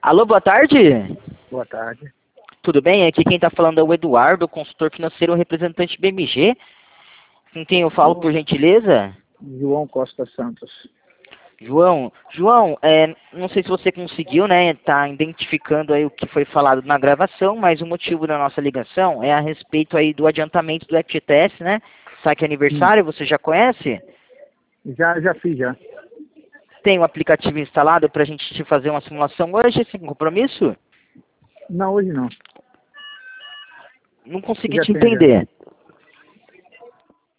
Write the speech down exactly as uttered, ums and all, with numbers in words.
Alô, boa tarde. Boa tarde. Tudo bem? Aqui quem está falando é o Eduardo, consultor financeiro, representante B M G. Com quem eu falo, por gentileza? João Costa Santos. João, João, é, não sei se você conseguiu, né, tá identificando aí o que foi falado na gravação, mas o motivo da nossa ligação é a respeito aí do adiantamento do F G T S, né? Saque aniversário, você já conhece? Já, já fiz, já. Tem o aplicativo instalado para a gente te fazer uma simulação hoje, sem compromisso? Não, hoje não. Não consegui Já te tenho, já. entender.